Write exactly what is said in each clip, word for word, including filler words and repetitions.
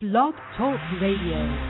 Blog Talk Radio.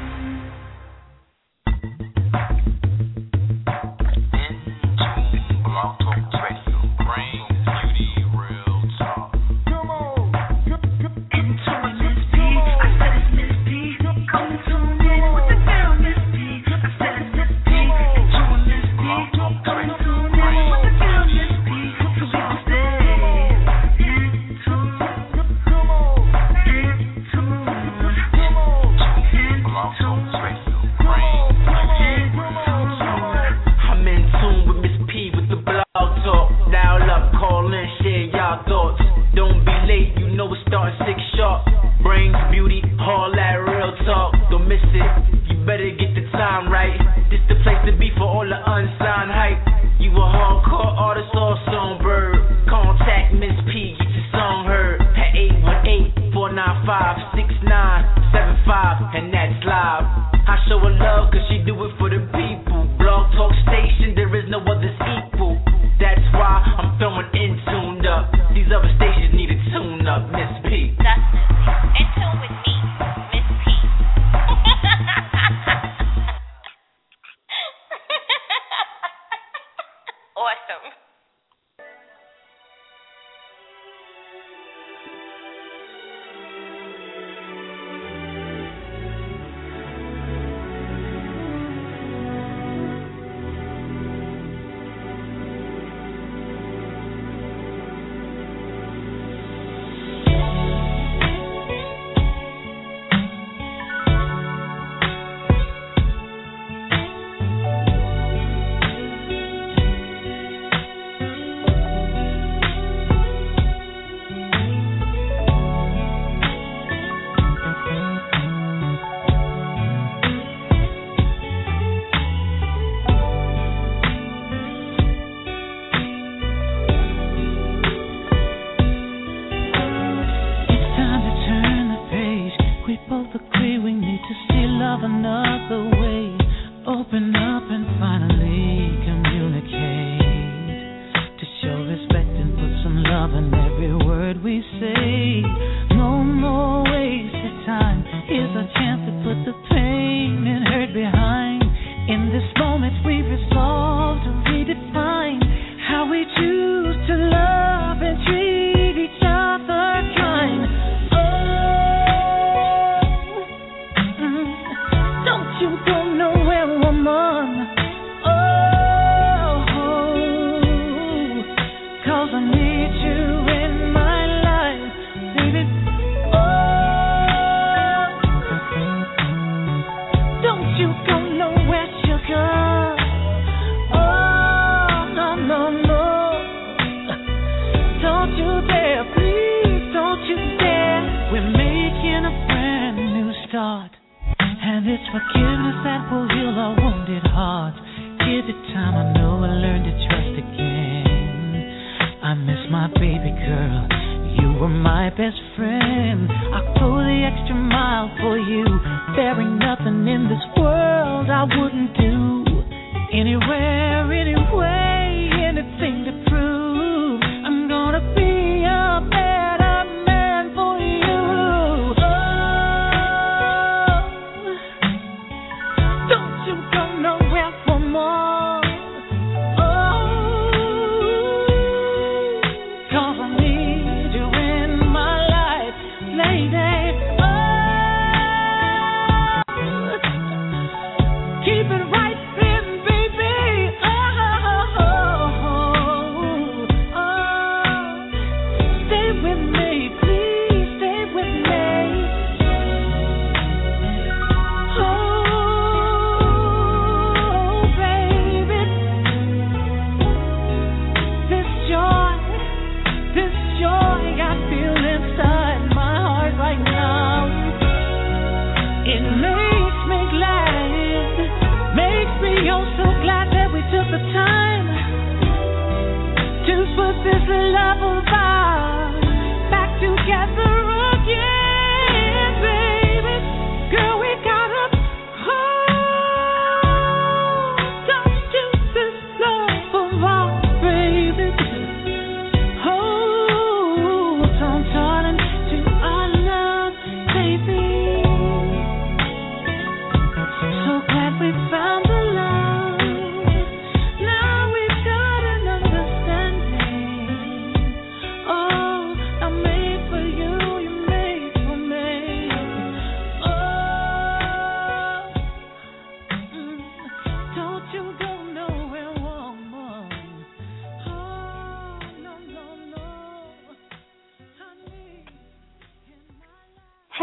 Keep it right then, baby. Uh-huh.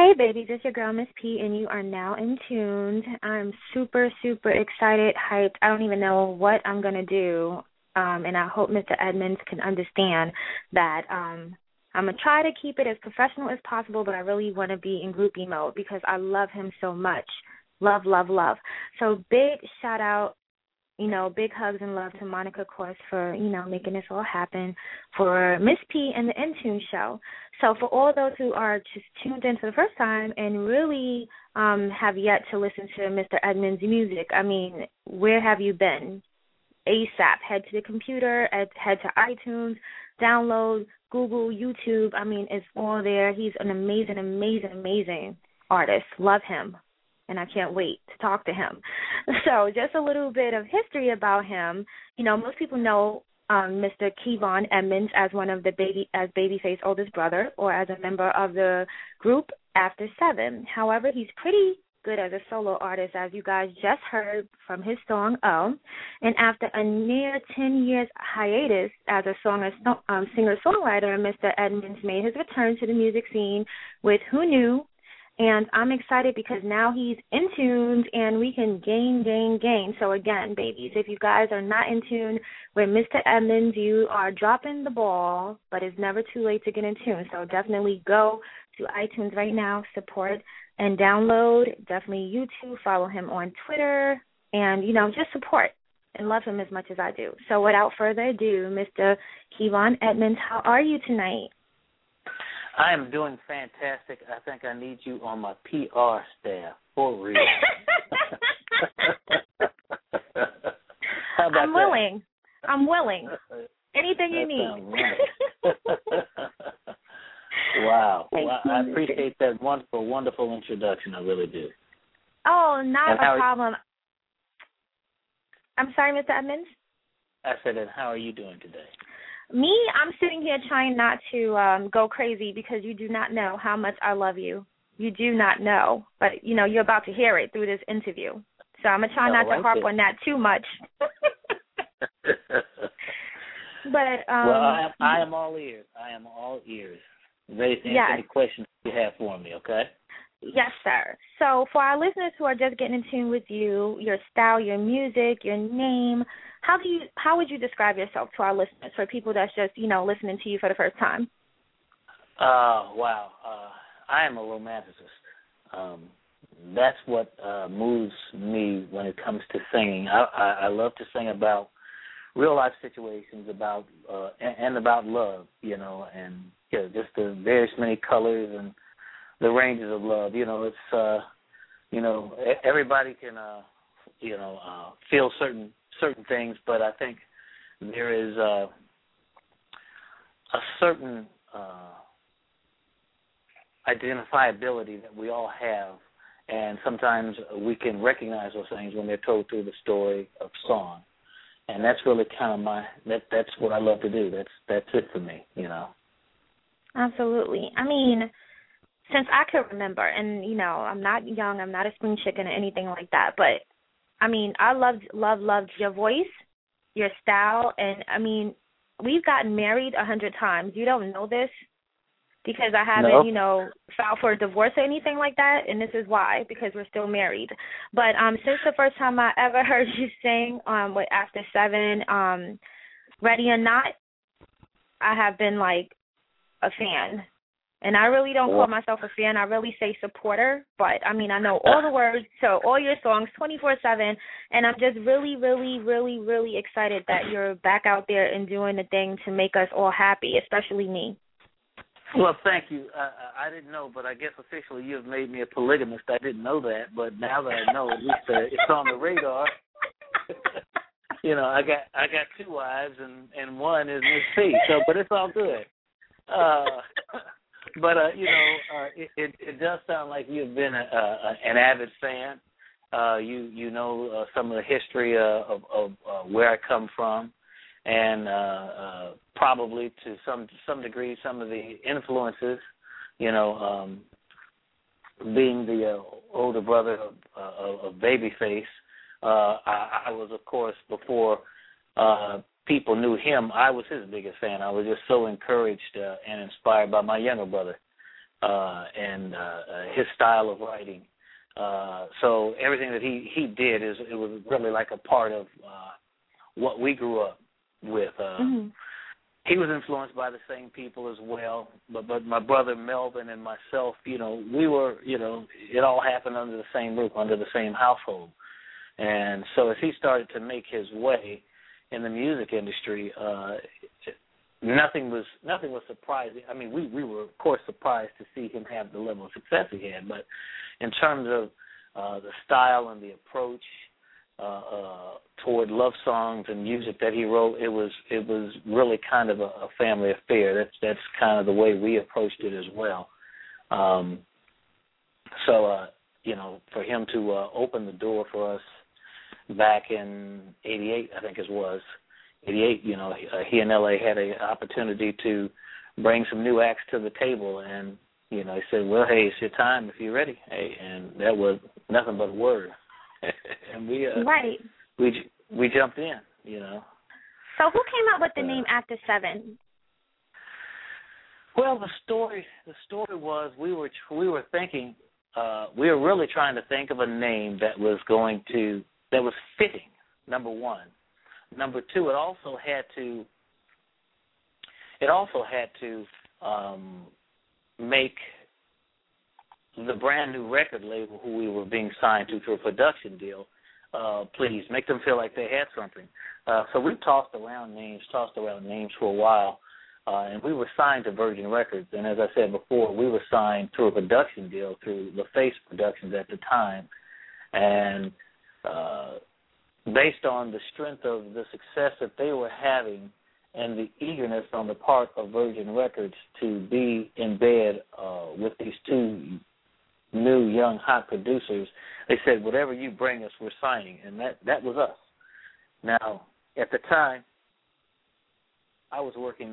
Hey, babies, it's your girl, Miss P, and you are now in tuned. I'm super, super excited, hyped. I don't even know what I'm going to do, um, and I hope Mister Edmonds can understand that um, I'm going to try to keep it as professional as possible, but I really want to be in groupie mode because I love him so much. Love, love, love. So big shout-out. You know, big hugs and love to Monica Course for, you know, making this all happen, for Miss P and the Intune Show. So for all those who are just tuned in for the first time and really um, have yet to listen to Mister Edmonds' music, I mean, where have you been? ASAP. Head to the computer, head to iTunes, download, Google, YouTube. I mean, it's all there. He's an amazing, amazing, amazing artist. Love him. And I can't wait to talk to him. So just a little bit of history about him. You know, most people know um, Mister Kevon Edmonds as one of the baby, as Babyface's oldest brother, or as a member of the group After Seven. However, he's pretty good as a solo artist, as you guys just heard from his song "Oh." And after a near ten years hiatus as a song, um, singer-songwriter, Mister Edmonds made his return to the music scene with "Who Knew." And I'm excited because now he's in tune and we can gain, gain, gain. So, again, babies, if you guys are not in tune with Mister Edmonds, you are dropping the ball, but it's never too late to get in tune. So definitely go to iTunes right now, support and download. Definitely YouTube, follow him on Twitter, and, you know, just support and love him as much as I do. So without further ado, Mister Kevon Edmonds, how are you tonight? I am doing fantastic. I think I need you on my P R staff, for real. How about I'm willing. That? I'm willing. Anything you need. Wow. Well, I appreciate that wonderful, wonderful introduction. I really do. Oh, not and a problem. I'm sorry, Mister Edmonds? I said, and how are you doing today? Me, I'm sitting here trying not to um, go crazy because you do not know how much I love you. You do not know. But, you know, you're about to hear it through this interview. So I'm going to try no, not right to harp there. on that too much. but um, Well, I am, I am all ears. I am all ears. Ready to answer yes. any questions you have for me, okay? Yes, sir. So for our listeners who are just getting in tune with you, your style, your music, your name, how do you how would you describe yourself to our listeners, for people that's just, you know, listening to you for the first time? Uh, wow. Uh, I am a romanticist. Um, that's what uh, moves me when it comes to singing. I, I, I love to sing about real life situations, about uh, and, and about love, you know, and you know, just the various many colors and the ranges of love. You know, it's uh, you know, everybody can uh, you know uh, feel certain certain things, but I think there is uh, a certain uh, identifiability that we all have, and sometimes we can recognize those things when they're told through the story of song, and that's really kind of my that that's what I love to do. That's that's it for me, you know. Absolutely. I mean, since I can remember, and you know, I'm not young, I'm not a spring chicken or anything like that, but I mean, I loved, loved, loved your voice, your style, and I mean, we've gotten married a hundred times. You don't know this because I haven't, No. you know, filed for a divorce or anything like that, and this is why, because we're still married. But um, since the first time I ever heard you sing um, with After Seven, um, Ready or Not, I have been like a fan. And I really don't call myself a fan. I really say supporter. But, I mean, I know all the words to all your songs twenty-four seven. And I'm just really, really, really, really excited that you're back out there and doing the thing to make us all happy, especially me. Well, thank you. I, I didn't know, but I guess officially you have made me a polygamist. I didn't know that. But now that I know, at least uh, it's on the radar. You know, I got I got two wives, and, and one is Miss P. So, but it's all good. Uh But, uh, you know, uh, it, it, it does sound like you've been a, a, an avid fan. Uh, you you know uh, some of the history uh, of, of uh, where I come from, and uh, uh, probably to some to some degree some of the influences, you know, um, being the uh, older brother of, uh, of Babyface. Uh, I, I was, of course, before uh, people knew him, I was his biggest fan. I was just so encouraged uh, and inspired by my younger brother. uh, and uh, his style of writing. Uh, so everything that he, he did is it was really like a part of uh, what we grew up with. Uh, mm-hmm. He was influenced by the same people as well, but but my brother Melvin and myself, you know, we were, you know, it all happened under the same roof, under the same household. And so as he started to make his way in the music industry, uh, nothing was nothing was surprising. I mean, we, we were, of course, surprised to see him have the level of success he had, but in terms of uh, the style and the approach uh, uh, toward love songs and music that he wrote, it was it was really kind of a, a family affair. That's that's kind of the way we approached it as well. Um, so, uh, you know, for him to uh, open the door for us back in eighty-eight, I think it was, eighty-eight, you know, he, uh, he and L A had an opportunity to bring some new acts to the table, and, you know, he said, well, hey, it's your time if you're ready. Hey, and that was nothing but a word. and we uh, right. we we jumped in, you know. So who came up with the uh, name After Seven? Well, the story the story was we were we were thinking uh, we were really trying to think of a name that was going to that was fitting. Number one, number two, it also had to it also had to um, make the brand new record label who we were being signed to through a production deal, uh, please make them feel like they had something. Uh, so we tossed around names, tossed around names for a while, uh, and we were signed to Virgin Records. And as I said before, we were signed through a production deal through LaFace Productions at the time. And uh, based on the strength of the success that they were having and the eagerness on the part of Virgin Records to be in bed uh, with these two new, young, hot producers, they said, whatever you bring us, we're signing. And that, that was us. Now, at the time, I was working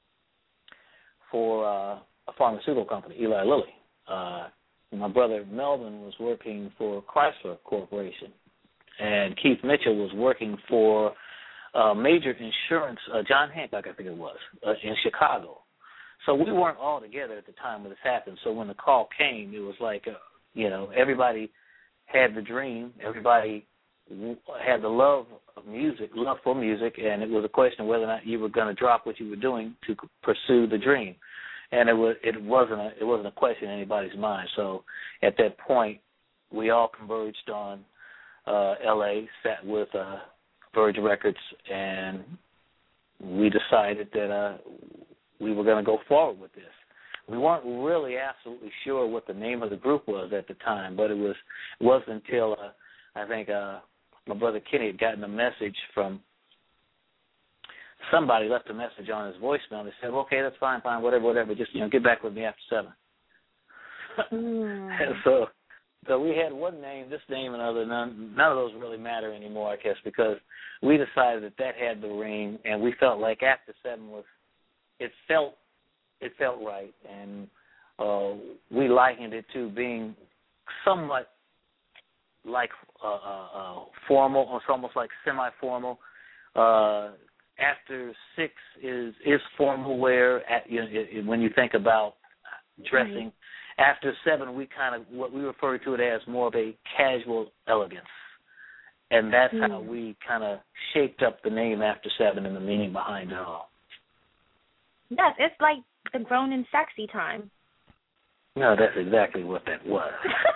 for uh, a pharmaceutical company, Eli Lilly. Uh, my brother Melvin was working for Chrysler Corporation. And Keith Mitchell was working for a major insurance, uh, John Hancock, I think it was, uh, in Chicago. So we weren't all together at the time when this happened. So when the call came, it was like, uh, you know, everybody had the dream. Everybody had the love of music, love for music, and it was a question of whether or not you were going to drop what you were doing to pursue the dream. And it was it wasn't a it wasn't a question in anybody's mind. So at that point, we all converged on uh, L A, sat with uh, Virgin Records, and we decided that uh, we were going to go forward with this. We weren't really absolutely sure what the name of the group was at the time, but it was it wasn't until uh, I think uh, my brother Kenny had gotten a message from somebody, left a message on his voicemail. They said, well, okay, that's fine, fine, whatever, whatever. Just, you know, get back with me after seven. Mm. And so, so we had one name, this name, and other. None, none of those really matter anymore, I guess, because we decided that that had the ring, and we felt like after seven was, it felt, it felt right, and uh, we likened it to being somewhat like uh, uh, uh, formal, or almost like semi-formal. Uh, after six is is formal wear. At, you know, it, when you think about dressing, mm-hmm. After seven, we kind of what we refer to it as more of a casual elegance, and that's mm-hmm. how we kind of shaped up the name After Seven and the meaning behind it all. Yes, it's like the grown and sexy time. No, that's exactly what that was.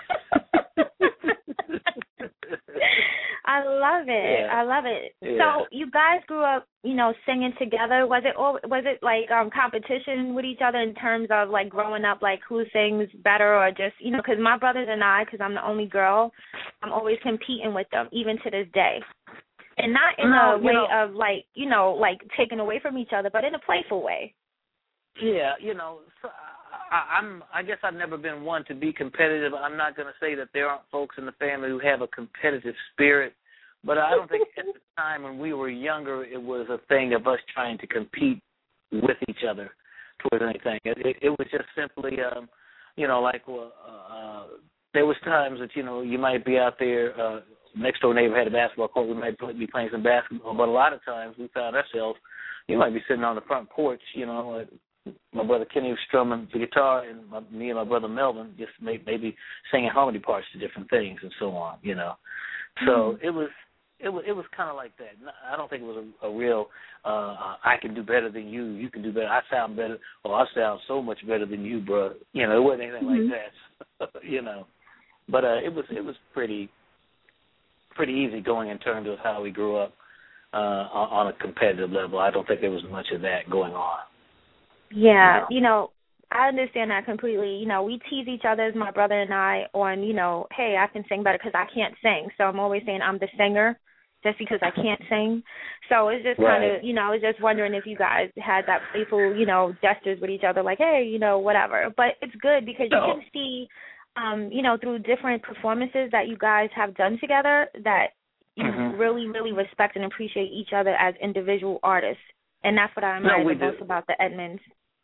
I love it. Yeah. I love it. Yeah. So you guys grew up, you know, singing together. Was it was it like um, competition with each other in terms of like growing up, like who sings better, or just, you know, because my brothers and I, because I'm the only girl, I'm always competing with them, even to this day. And not in no, a way know, of like, you know, like taking away from each other, but in a playful way. Yeah, you know, so I, I'm. I guess I've never been one to be competitive. I'm not going to say that there aren't folks in the family who have a competitive spirit, but I don't think at the time when we were younger it was a thing of us trying to compete with each other towards anything. It, it, it was just simply, um, you know, like uh, uh, there was times that, you know, you might be out there, uh, next door neighbor had a basketball court, we might be playing some basketball, but a lot of times we found ourselves, you might be sitting on the front porch, you know, my brother Kenny was strumming the guitar, and my, me and my brother Melvin just may, maybe singing harmony parts to different things and so on, you know. So mm-hmm. it was it was it was kind of like that. I don't think it was a, a real uh, I can do better than you, you can do better, I sound better, or I sound so much better than you, bro. You know, it wasn't anything mm-hmm. like that, you know. But uh, it was it was pretty pretty easy going in terms of how we grew up uh, on, on a competitive level. I don't think there was much of that going on. Yeah, you know, I understand that completely. You know, we tease each other, my brother and I, on, you know, hey, I can sing better because I can't sing. So I'm always saying I'm the singer just because I can't sing. So it's just kind right. of, you know, I was just wondering if you guys had that playful, you know, gestures with each other, like, hey, you know, whatever. But it's good because you no. can see, um, you know, through different performances that you guys have done together that you mm-hmm. really, really respect and appreciate each other as individual artists. And that's what I admire no, the most do. about the Edmonds.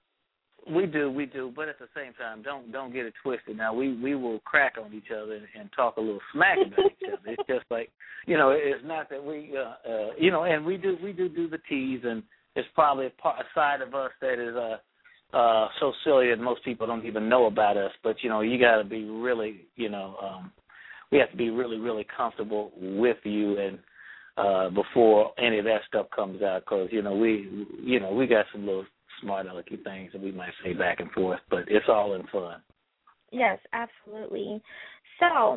We do, we do, but at the same time, don't don't get it twisted. Now, we, we will crack on each other and, and talk a little smack about each other. It's just like, you know, it's not that we, uh, uh, you know, and we do we do do the tease, and it's probably a, part, a side of us that is uh, uh, so silly that most people don't even know about us. But you know, you got to be really, you know, um, we have to be really, really comfortable with you and. Uh, before any of that stuff comes out, because you know we, you know, we got some little smart alecky things that we might say back and forth, but it's all in fun. Yes, absolutely. So,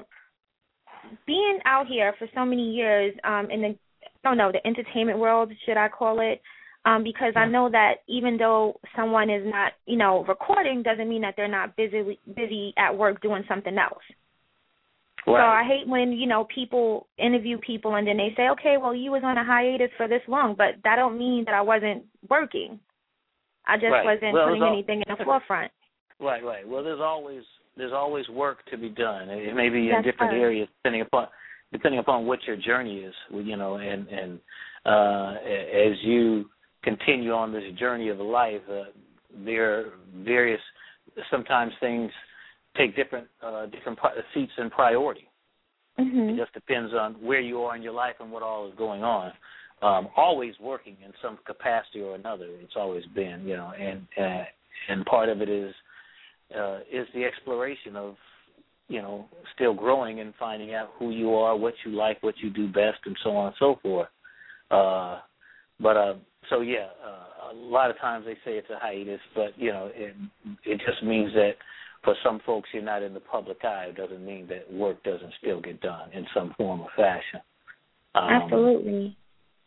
being out here for so many years um, in the, I don't know, the entertainment world, should I call it? Um, because I know that even though someone is not, you know, recording, doesn't mean that they're not busy busy at work doing something else. Right. So I hate when, you know, people interview people and then they say, okay, well, you was on a hiatus for this long, but that don't mean that I wasn't working. I just right. wasn't well, putting all, anything in the forefront. Right, right. Well, there's always there's always work to be done. It may be in That's different right. areas depending upon depending upon what your journey is, you know, and and uh, as you continue on this journey of life, uh, there are various sometimes things take different uh, different seats in priority. Mm-hmm. It just depends on where you are in your life and what all is going on. Um, always working in some capacity or another. It's always been, you know, and uh, and part of it is uh, is the exploration of, you know, still growing and finding out who you are, what you like, what you do best, and so on and so forth. Uh, but uh, so yeah, uh, a lot of times they say it's a hiatus, but you know, it it just means that. For some folks, you're not in the public eye. It doesn't mean that work doesn't still get done in some form or fashion. Um, Absolutely.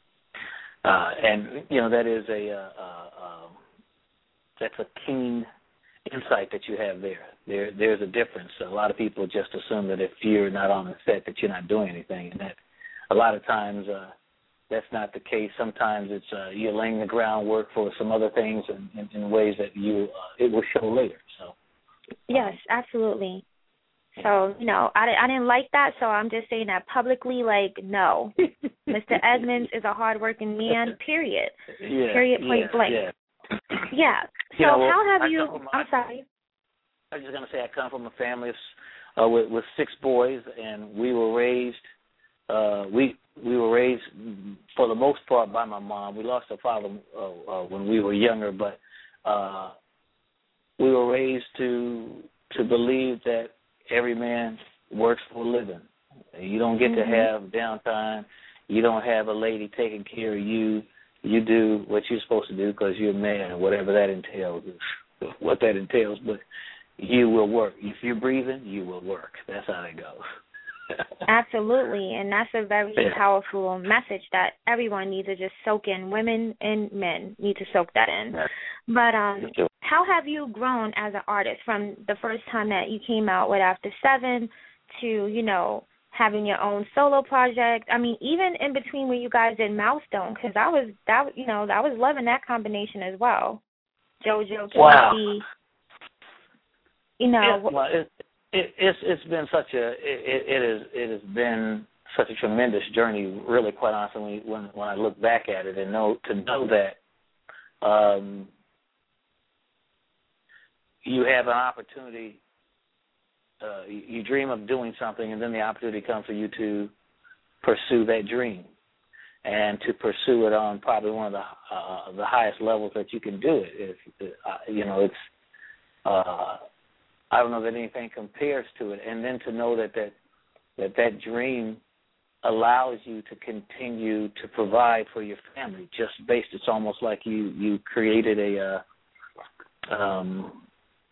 Uh, and you know that is a uh, uh, um, that's a keen insight that you have there. There, there's a difference. A lot of people just assume that if you're not on the set, that you're not doing anything, and that a lot of times uh, that's not the case. Sometimes it's uh, you're laying the groundwork for some other things in, in, in ways that you uh, it will show later. So. Yes, absolutely. So, you know, I, I didn't like that, so I'm just saying that publicly, like, no. Mister Edmonds is a hardworking man, period. Yeah, period, point yeah, blank. Yeah. yeah. So you know, well, how have I you, from, I'm I, sorry. I was just going to say I come from a family uh, with, with six boys, and we were raised, uh, we we were raised for the most part by my mom. We lost our father uh, uh, when we were younger, but uh, we were raised to to believe that every man works for a living. You don't get mm-hmm. to have downtime. You don't have a lady taking care of you. You do what you're supposed to do because you're a man, whatever that entails, what that entails. But you will work. If you're breathing, you will work. That's how it goes. Absolutely, and that's a very yeah. powerful message that everyone needs to just soak in. Women and men need to soak that in. Yeah. But um, how have you grown as an artist from the first time that you came out with After Seven to, you know, having your own solo project? I mean, even in between when you guys did Milestone, because I was that you know I was loving that combination as well. JoJo, wow. Casey, you know. It, well, it, it, it's it's been such a it, it is it has been such a tremendous journey. Really, quite honestly, when when I look back at it and know to know that. Um, You have an opportunity, uh, you, you dream of doing something, and then the opportunity comes for you to pursue that dream. and to pursue it on probably one of the uh, the highest levels that you can do it. It's, uh, you know, it's uh, I don't know that anything compares to it. And then to know that that that, that dream allows you to continue to provide for your family, just based. It's almost like you you created a uh, um,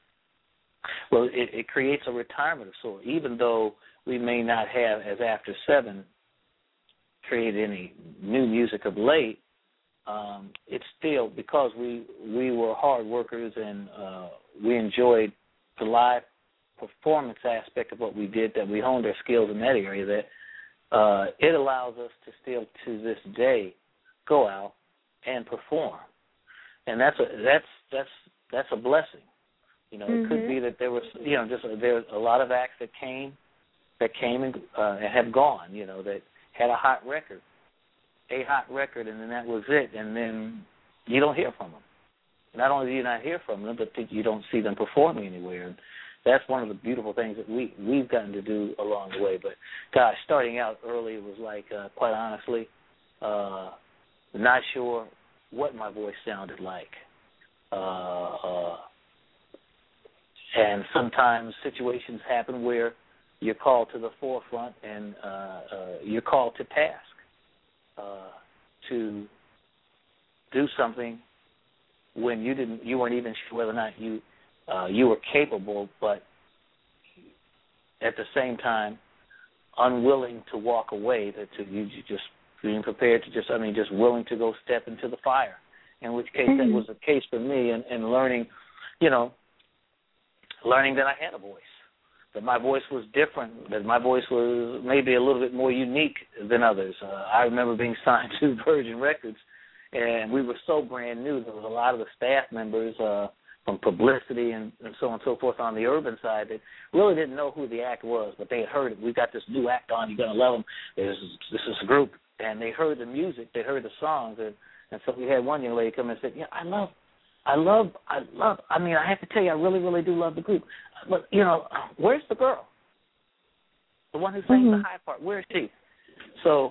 well, it, it creates a retirement of sorts. Even though we may not have, as After Seven, created any new music of late, um, it's still because we we were hard workers and uh, we enjoyed the live performance aspect of what we did, that we honed our skills in that area, that uh, it allows us to still to this day go out and perform, and that's a that's that's that's a blessing. You know, mm-hmm. It could be that there was you know just there's a lot of acts that came that came and, uh, and have gone. You know, that had a hot record, a hot record, and then that was it, and then you don't hear from them. Not only do you not hear from them, but you don't see them performing anywhere. And that's one of the beautiful things that we, we've gotten to do along the way. But, gosh, starting out early was like, uh, quite honestly, uh, not sure what my voice sounded like. Uh, uh, and sometimes situations happen where you're called to the forefront and uh, uh, you're called to task uh, to do something when you didn't, you weren't even sure whether or not you uh, you were capable, but at the same time unwilling to walk away. That to you just being prepared to just, I mean, just willing to go step into the fire. In which case, mm-hmm. that was the case for me, and, and learning, you know, learning that I had a voice. That my voice was different, that my voice was maybe a little bit more unique than others. Uh, I remember being signed to Virgin Records, and we were so brand new. There was a lot of the staff members uh, from publicity and, and so on and so forth on the urban side that really didn't know who the act was, but they had heard it. We got this new act on. You're going to love them. There's, this is a group, and they heard the music. They heard the songs, and, and so we had one young lady come and said, "Yeah, I love." I love, I love, I mean, I have to tell you, I really, really do love the group. But, you know, where's the girl? The one who sang mm-hmm. the high part, where is she? So.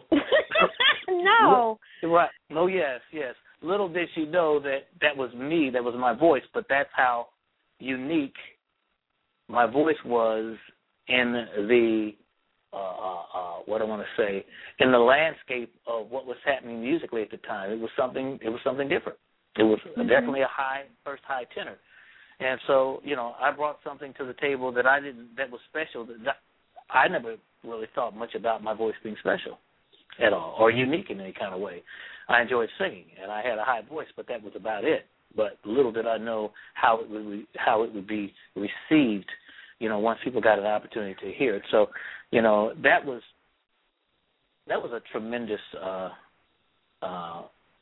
No. Right. No, yes, yes. Little did she know that that was me, that was my voice, but that's how unique my voice was in the, uh, uh, uh, what I want to say, in the landscape of what was happening musically at the time. It was something, it was something different. It was mm-hmm. definitely a high, first high tenor. And so, you know, I brought something to the table that I didn't, that was special. That I never really thought much about my voice being special at all or unique in any kind of way. I enjoyed singing, and I had a high voice, but that was about it. But little did I know how it would, how it would be received, you know, once people got an opportunity to hear it. So, you know, that was, that was a tremendous, uh, uh,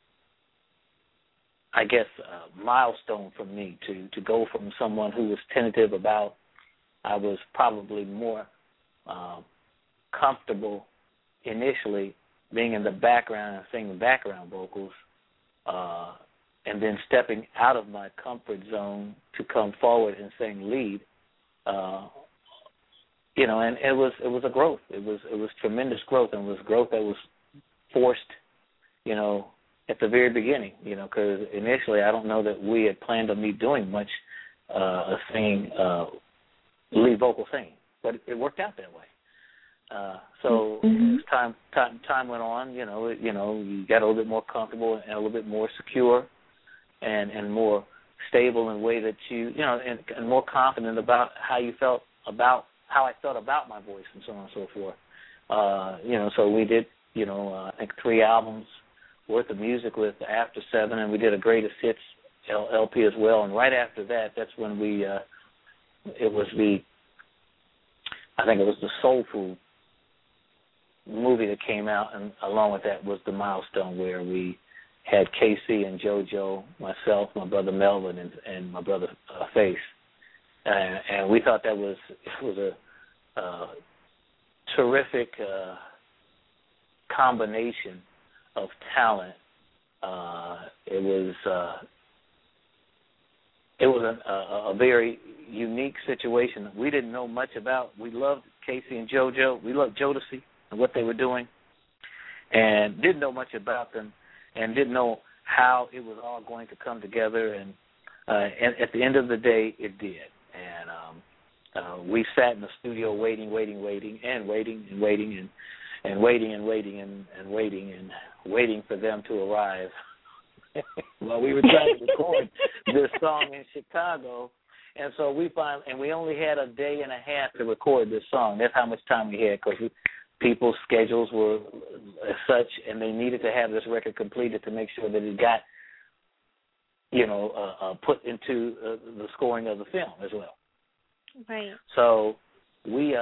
I guess, uh, milestone for me to, to go from someone who was tentative about, I was probably more uh, comfortable initially being in the background and singing background vocals, uh, and then stepping out of my comfort zone to come forward and sing lead. Uh, you know, and it was it was a growth. It was it was tremendous growth, and it was growth that was forced, you know, at the very beginning, you know, because initially I don't know that we had planned on me doing much uh, singing, uh, lead vocal singing, but it worked out that way. Uh, so mm-hmm. as time, time time went on, you know, it, you know, you got a little bit more comfortable and a little bit more secure, and, and more stable in a way that you, you know, and, and more confident about how you felt about how I felt about my voice and so on and so forth. Uh, you know, so we did, you know, uh, I think three albums worth of music with After Seven, and we did a greatest hits L P as well. And right after that, that's when we, uh, it was the, I think it was the Soul Food movie that came out, and along with that was the milestone where we had K C and JoJo, myself, my brother Melvin, and, and my brother uh, Face, and, and we thought that was it was a uh, terrific uh, combination of talent. Uh, it was uh, it was a, a, a very unique situation. We didn't know much about. We loved Casey and JoJo. We loved Jodeci and what they were doing. and didn't know much about them and didn't know how it was all going to come together. And, uh, and at the end of the day, it did. And um, uh, we sat in the studio waiting, waiting, waiting, and waiting and waiting and, and waiting and waiting and, and waiting and waiting for them to arrive. While we were trying to record this song in Chicago. And so we find, and we only had a day and a half to record this song. That's how much time we had, because people's schedules were as such, and they needed to have this record completed to make sure that it got, you know, uh, uh, put into uh, the scoring of the film as well. Right. So we, uh,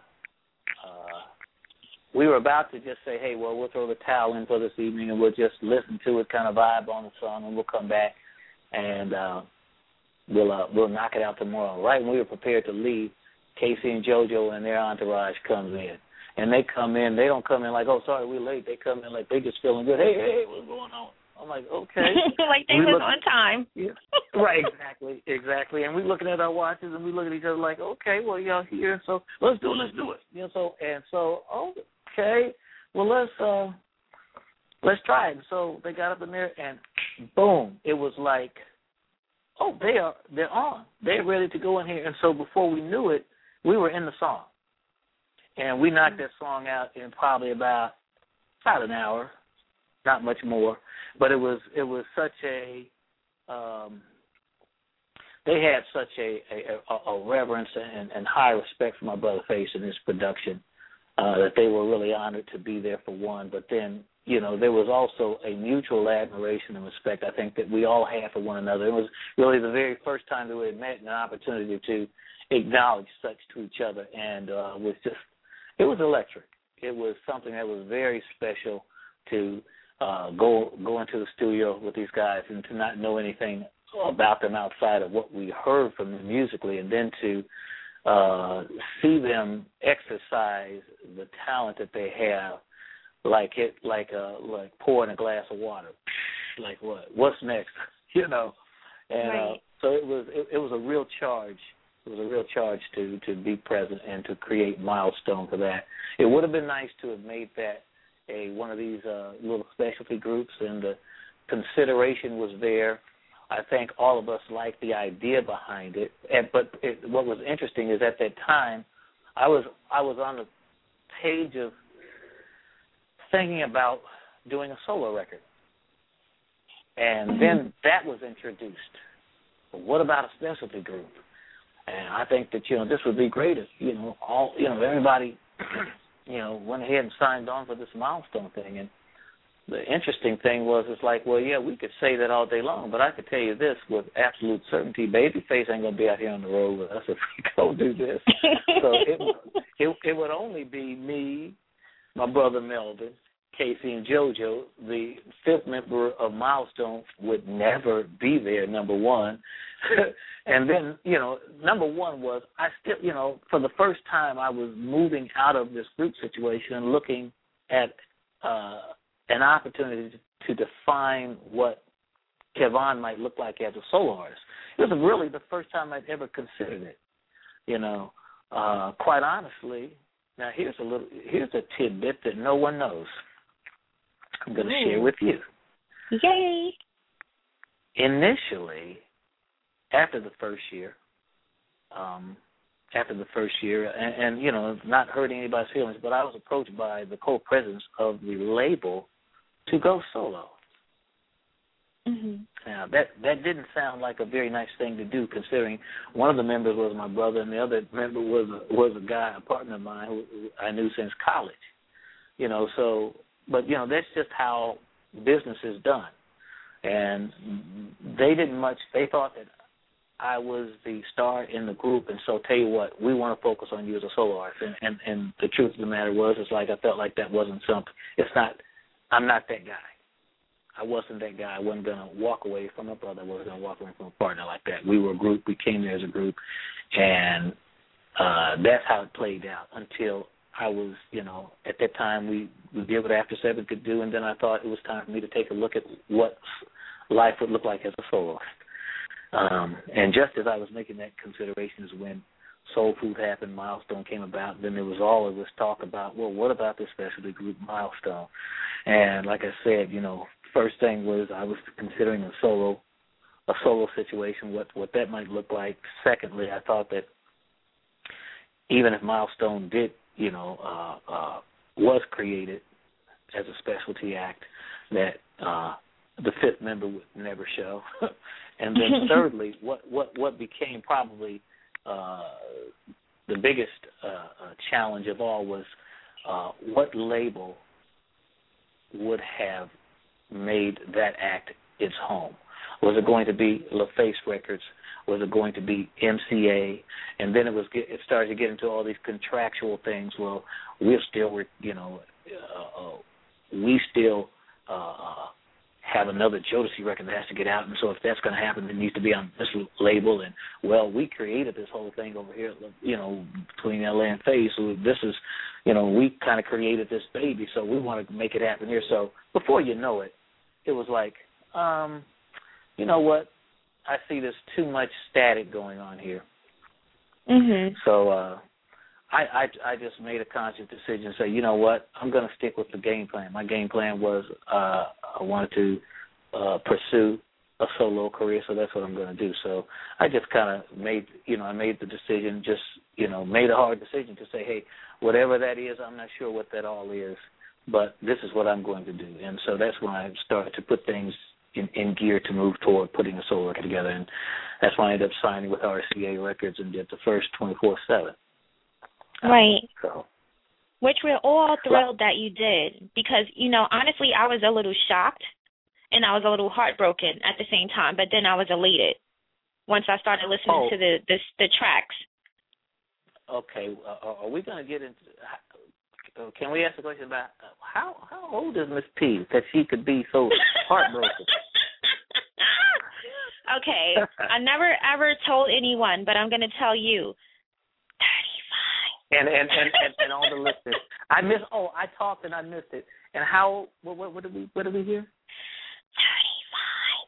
uh, we were about to just say, hey, well, we'll throw the towel in for this evening, and we'll just listen to it, kind of vibe on the song, and we'll come back and uh, we'll uh, we'll knock it out tomorrow. Right when we were prepared to leave, Casey and JoJo and their entourage comes in. And they come in, they don't come in like, oh, sorry, we're late. They come in like they just feeling good. Hey, hey, what's going on? I'm like, okay. Like they we was look, on time. Yeah. Right, exactly, exactly. And we looking at our watches, and we look at each other like, okay, well, y'all here, so let's do it, let's do it. You know, so and so, okay, well, let's uh, let's try it. And so they got up in there, and boom, it was like, oh, they are, they're on, they're ready to go in here. And so before we knew it, we were in the song, and we knocked that song out in probably about about an hour, not much more. But it was it was such a um, they had such a, a, a reverence and, and high respect for my brother Face in his production uh, that they were really honored to be there for one. But then, you know, there was also a mutual admiration and respect, I think, that we all had for one another. It was really the very first time that we had met and an opportunity to acknowledge such to each other, and uh, was just it was electric. It was something that was very special to Uh, go go into the studio with these guys and to not know anything about them outside of what we heard from them musically, and then to uh, see them exercise the talent that they have, like it like uh, like pouring a glass of water, like what what's next, you know, and right. uh, so it was it, it was a real charge. It was a real charge to to be present and to create milestone for that. It would have been nice to have made that a one of these uh, little specialty groups, and the consideration was there. I think all of us liked the idea behind it. And, but it, what was interesting is at that time, I was I was on the page of thinking about doing a solo record, and mm-hmm. then that was introduced. But what about a specialty group? And I think that you know this would be great if you know all you know everybody. you know, went ahead and signed on for this milestone thing. And the interesting thing was, it's like, well, yeah, we could say that all day long, but I could tell you this with absolute certainty, Babyface ain't going to be out here on the road with us if we go do this. So it, it, it would only be me, my brother Melvin, Casey, and JoJo. The fifth member of Milestone would never be there, number one. And then, you know, number one was I still, you know, for the first time I was moving out of this group situation and looking at uh, an opportunity to, to define what Kevon might look like as a solo artist. It was really the first time I'd ever considered it, you know. Uh, quite honestly, now here's a little, here's a tidbit that no one knows. I'm going to share with you. Yay! Initially, after the first year, um, after the first year, and, and, you know, not hurting anybody's feelings, but I was approached by the co-presidents of the label to go solo. Mm-hmm. Now, that, that didn't sound like a very nice thing to do, considering one of the members was my brother and the other member was a, was a guy, a partner of mine who I knew since college. You know, so, but, you know, that's just how business is done. And they didn't much, they thought that I was the star in the group, and so tell you what, we want to focus on you as a solo artist. And, and, and the truth of the matter was, it's like I felt like that wasn't something, it's not, I'm not that guy. I wasn't that guy. I wasn't going to walk away from a brother. I wasn't going to walk away from a partner like that. We were a group. We came there as a group, and uh, that's how it played out until I was, you know, at that time we, we did what After Seven could do, and then I thought it was time for me to take a look at what life would look like as a solo artist. Um, and just as I was making that consideration is when Soul Food happened, Milestone came about. Then there was all of this talk about, well, what about this specialty group, Milestone? And like I said, you know, first thing was I was considering a solo, a solo situation, what what that might look like. Secondly, I thought that even if Milestone did, you know, uh, uh, was created as a specialty act, that uh, the fifth member would never show. And then thirdly, what, what, what became probably uh, the biggest uh, uh, challenge of all was uh, what label would have made that act its home. Was it going to be LaFace Records? Was it going to be M C A? And then it was it started to get into all these contractual things. Well, we're still, you know, uh, uh, we still uh, have another Jodeci record that has to get out, and so if that's going to happen, it needs to be on this label. And well, we created this whole thing over here, you know, between L A and Faze. So this is, you know, we kind of created this baby, so we want to make it happen here. So before you know it, it was like, um, you know what? I see there's too much static going on here. Mm-hmm. So uh, I, I I just made a conscious decision to say, you know what? I'm going to stick with the game plan. My game plan was uh, I wanted to uh, pursue a solo career, so that's what I'm going to do. So I just kind of made, you know, I made the decision, just, you know, made a hard decision to say, hey, whatever that is, I'm not sure what that all is, but this is what I'm going to do. And so that's when I started to put things In, in gear to move toward putting a solo record together, and that's when I ended up signing with R C A Records and did the first twenty-four seven. Right. Um, so. Which we're all thrilled that you did, because, you know, honestly, I was a little shocked and I was a little heartbroken at the same time, but then I was elated once I started listening oh. to the, the the tracks. Okay, uh, are we going to get into? Uh, can we ask a question about uh, how how old is Miss P that she could be so heartbroken? Okay, I never ever told anyone, but I'm going to tell you, thirty-five. And and, and, and and all the listeners, I missed. Oh, I talked and I missed it. And how? What what, what did we what did we hear? thirty-five.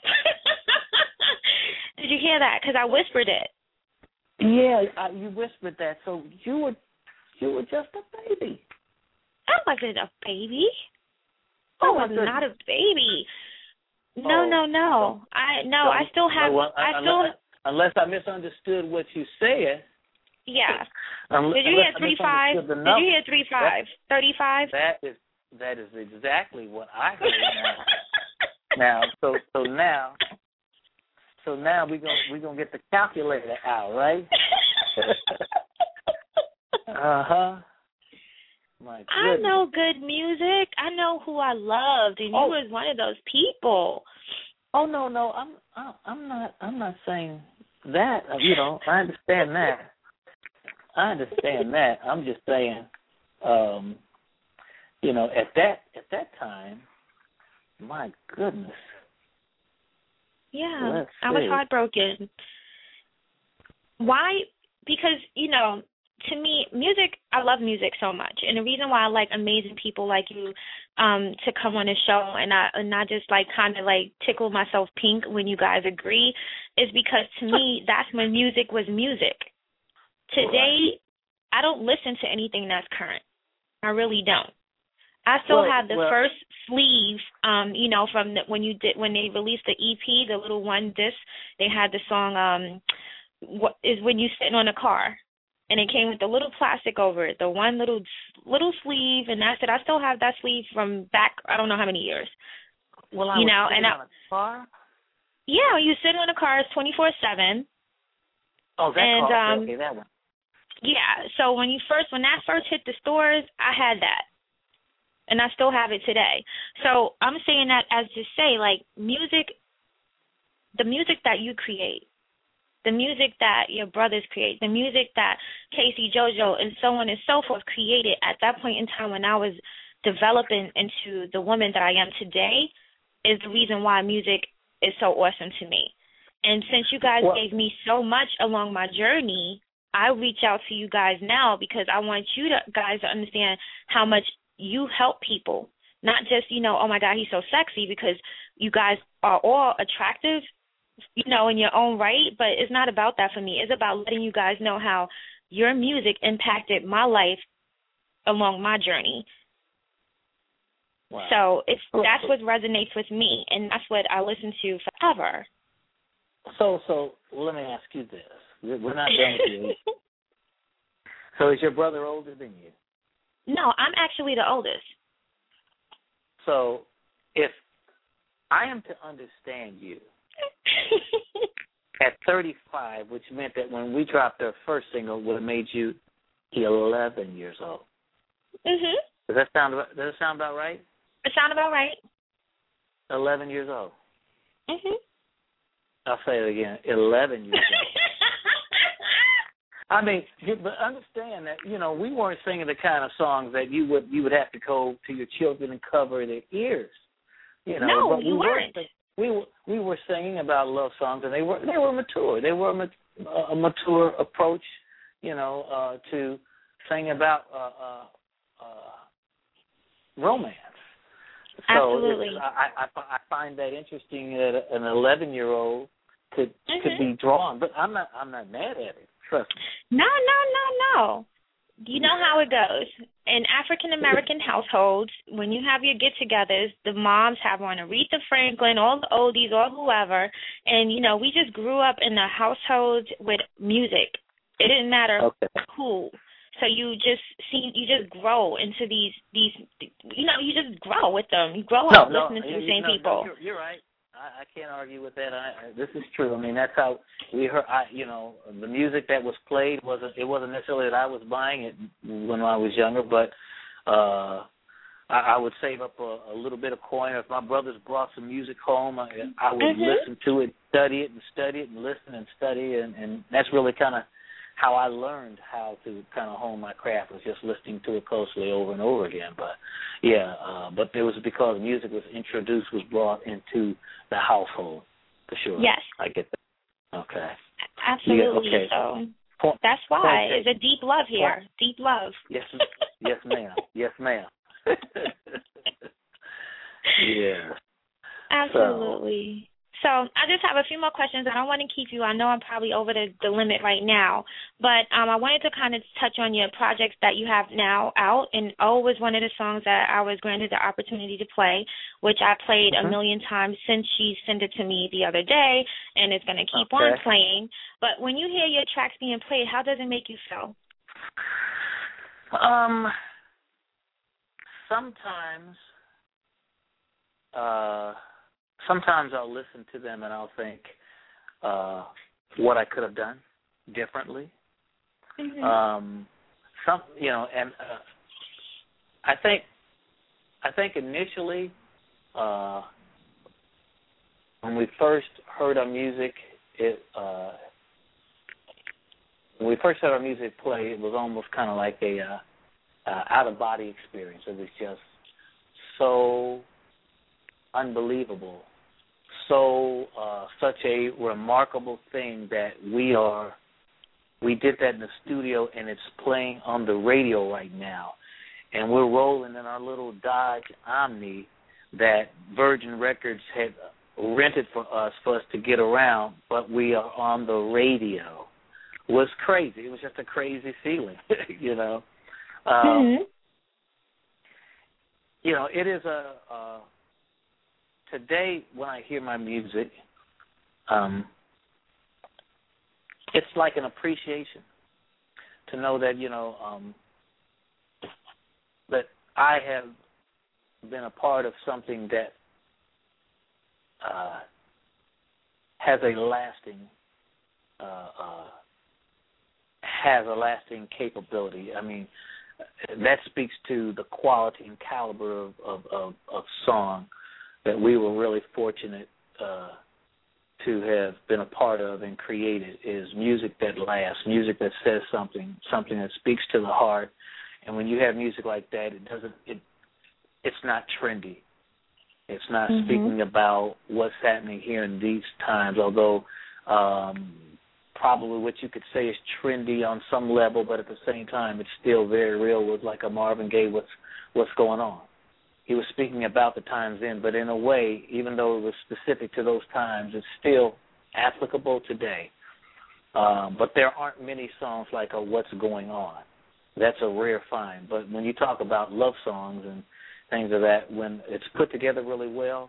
Did you hear that? Because I whispered it. Yeah, uh, you whispered that. So you were. You were just a baby. I wasn't a baby. I Oh, was not a baby. No, oh. no, no. I no. So, I still have. well, I unless, still. Unless I misunderstood what you said. Yeah. Unless, Did you hear three five? Did you hear three five? Thirty five. That is that is exactly what I heard now. now, so so now, so now we gonna we gonna get the calculator out, right? Uh-huh. My goodness. I know good music. I know who I loved, and oh. you was one of those people. Oh no, no, I'm I'm not I'm not saying that. You know, I understand that. I understand that. I'm just saying, um, you know, at that at that time, my goodness. Yeah, Let's I was see. heartbroken. Why? Because, you know, to me, music, I love music so much. And the reason why I like amazing people like you um, to come on the show and I, and not just like kind of like tickle myself pink when you guys agree is because to me, that's when music was music. Today, I don't listen to anything that's current. I really don't. I still well, have the well, first sleeve, um, you know, from the, when you did when they released the E P, the little one disc. They had the song um, "What Is When You Sitting on a Car," and it came with the little plastic over it, the one little little sleeve, and that's it. I still have that sleeve from back I don't know how many years. Well, I you was know, sitting and on I, a car. Yeah, you sit on a car. It's twenty four seven. Oh, that and, car. Um, okay, that one. Yeah. So when you first when that first hit the stores, I had that. And I still have it today. So I'm saying that as to say, like, music, the music that you create, the music that your brothers create, the music that Casey, JoJo, and so on and so forth created at that point in time when I was developing into the woman that I am today is the reason why music is so awesome to me. And since you guys well, gave me so much along my journey, I reach out to you guys now because I want you to, guys to understand how much you help people, not just, you know, oh, my God, he's so sexy, because you guys are all attractive you know, in your own right, but it's not about that for me. It's about letting you guys know how your music impacted my life along my journey. Wow. So it's that's what resonates with me, and that's what I listen to forever. So, so let me ask you this. We're not done with you. So is your brother older than you? No, I'm actually the oldest. So if I am to understand you at thirty-five, which meant that when we dropped our first single, it would have made you eleven years old. Mhm. Does that sound does that sound about right? It sound about right. Eleven years old. Mhm. I'll say it again. Eleven years old. I mean, you, but understand that you know we weren't singing the kind of songs that you would you would have to go to your children and cover their ears. You know, no, but we you weren't. Were, we were we were singing about love songs, and they were they were mature. They were a, a mature approach, you know, uh, to sing about uh, uh, uh, romance. Absolutely. So I, I I find that interesting that an eleven year old could mm-hmm. could be drawn, but I'm not I'm not mad at it. Trust me. No, no, no, no. You know how it goes. In African American households, when you have your get-togethers, the moms have on Aretha Franklin, all the oldies, or whoever, and you know we just grew up in a household with music. It didn't matter okay. who. So you just see, you just grow into these these, you know, you just grow with them. You grow no, up no, listening to you, the same no, people. No, you're, you're right. I, I can't argue with that. I, I, this is true. I mean, that's how we heard. I, you know, the music that was played wasn't. It wasn't necessarily that I was buying it when I was younger, but uh, I, I would save up a, a little bit of coin. If my brothers brought some music home, I, I would mm-hmm. listen to it, study it, and study it, and listen and study, and, and that's really kind of how I learned how to kind of hone my craft, was just listening to it closely over and over again. But yeah, uh, but it was because music was introduced, was brought into the household, for sure. Yes. I get that. Okay. Absolutely. Yeah, okay. So point, that's why point it's a deep love here. Point. Deep love. Yes, yes, ma'am. Yes, ma'am. Yeah. Absolutely. So, So I just have a few more questions. I don't want to keep you. I know I'm probably over the, the limit right now, but um, I wanted to kind of touch on your projects that you have now out, and O was one of the songs that I was granted the opportunity to play, which I played mm-hmm. a million times since she sent it to me the other day, and it's going to keep okay. on playing. But when you hear your tracks being played, how does it make you feel? Um, sometimes, uh, sometimes I'll listen to them and I'll think uh, what I could have done differently. Mm-hmm. Um, some, you know, and uh, I think, I think initially, uh, when we first heard our music, it. Uh, When we first heard our music play, it was almost kind of like a uh, uh, out-of-body experience. It was just so unbelievable, so uh, such a remarkable thing that we are. We did that in the studio, and it's playing on the radio right now. And we're rolling in our little Dodge Omni that Virgin Records had rented for us for us to get around, but we are on the radio. Was crazy. It was just a crazy feeling, you know. Um, mm-hmm. You know, it is a, uh, today when I hear my music, um, it's like an appreciation to know that, you know, um, that I have been a part of something that uh, has a lasting uh, uh has a lasting capability. I mean, that speaks to the quality and caliber of, of, of, of song that we were really fortunate uh, to have been a part of and created, is music that lasts, music that says something, something that speaks to the heart. And when you have music like that, it doesn't, it, it's not trendy. It's not mm-hmm. speaking about what's happening here in these times, although um, probably what you could say is trendy on some level, but at the same time, it's still very real. With like a Marvin Gaye, what's what's going on? He was speaking about the times then, but in a way, even though it was specific to those times, it's still applicable today. Um, but there aren't many songs like a What's Going On. That's a rare find. But when you talk about love songs and things of that, when it's put together really well,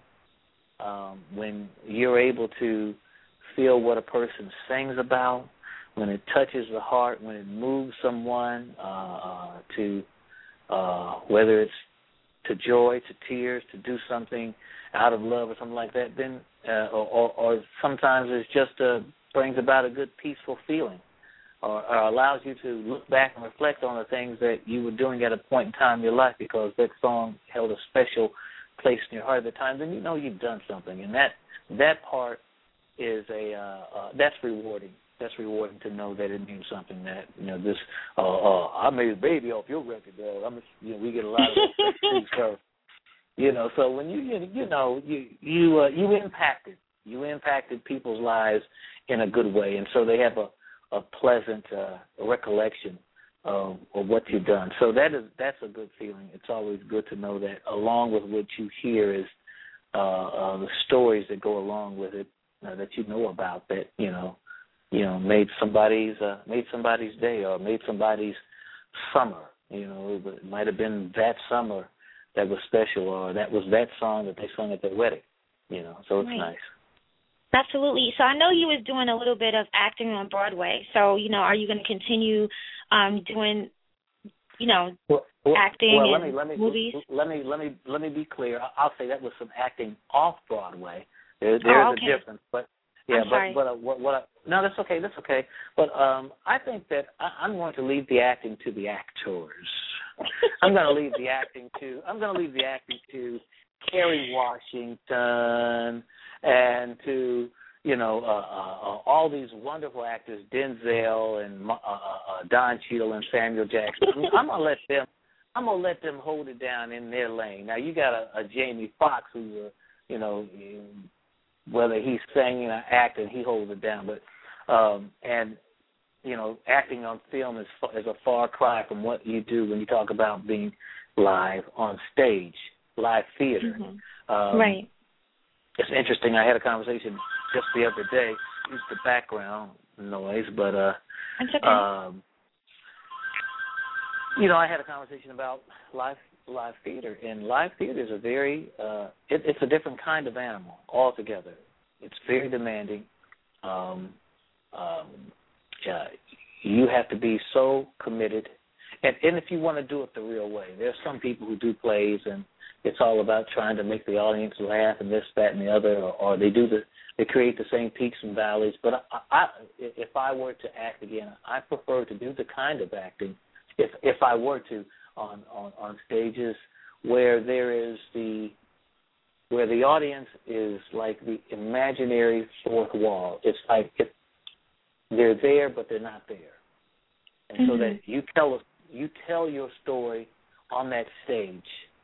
um, when you're able to feel what a person sings about, when it touches the heart, when it moves someone uh, uh, to uh, whether it's to joy, to tears, to do something out of love or something like that, then uh, or, or, or sometimes it's just uh, brings about a good peaceful feeling, or, or allows you to look back and reflect on the things that you were doing at a point in time in your life because that song held a special place in your heart at the time. Then you know you've done something, and that that part is a uh, uh, that's rewarding. That's rewarding to know that it means something. That you know this. Uh, uh, I made a baby off your record, though. I'm, you know, we get a lot of that things. So, you know, so when you you, you know you you uh, you impacted you impacted people's lives in a good way, and so they have a a pleasant uh, recollection of, of what you've done. So that is that's a good feeling. It's always good to know that along with what you hear is uh, uh, the stories that go along with it uh, that you know about that you know. You know, made somebody's uh, made somebody's day or made somebody's summer. You know, it might have been that summer that was special, or that was that song that they sung at their wedding. You know, so it's right. nice. Absolutely. So I know you was doing a little bit of acting on Broadway. So you know, are you going to continue um, doing, you know, well, well, acting well, let in me, let me, movies? Let me let me let me be clear. I'll say that was some acting off Broadway. There, there's oh, okay. a difference, but. Yeah, I'm but sorry. but uh, what, what I, no, that's okay, that's okay. But um, I think that I, I'm going to leave the acting to the actors. I'm going to leave the acting to I'm going to leave the acting to Kerry Washington and to you know uh, uh, uh, all these wonderful actors, Denzel and uh, uh, Don Cheadle and Samuel Jackson. I'm, I'm going to let them I'm going to let them hold it down in their lane. Now you got a, a Jamie Foxx who's a you know. whether he's singing or acting, he holds it down. But um, and you know, acting on film is is a far cry from what you do when you talk about being live on stage, live theater. Mm-hmm. Um, right. It's interesting. I had a conversation just the other day. Use the background noise, but uh, That's okay. um, you know, I had a conversation about live. live theater, and live theater is a very, uh, it, it's a different kind of animal altogether. It's very demanding. Um, um, yeah, you have to be so committed, and, and if you want to do it the real way, there's some people who do plays, and it's all about trying to make the audience laugh and this, that, and the other, or, or they do the, they create the same peaks and valleys. But I, I, if I were to act again, I prefer to do the kind of acting, if if I were to. On, on, on stages where there is the where the audience is like the imaginary fourth wall. It's like if they're there but they're not there, and mm-hmm. so that you tell you tell your story on that stage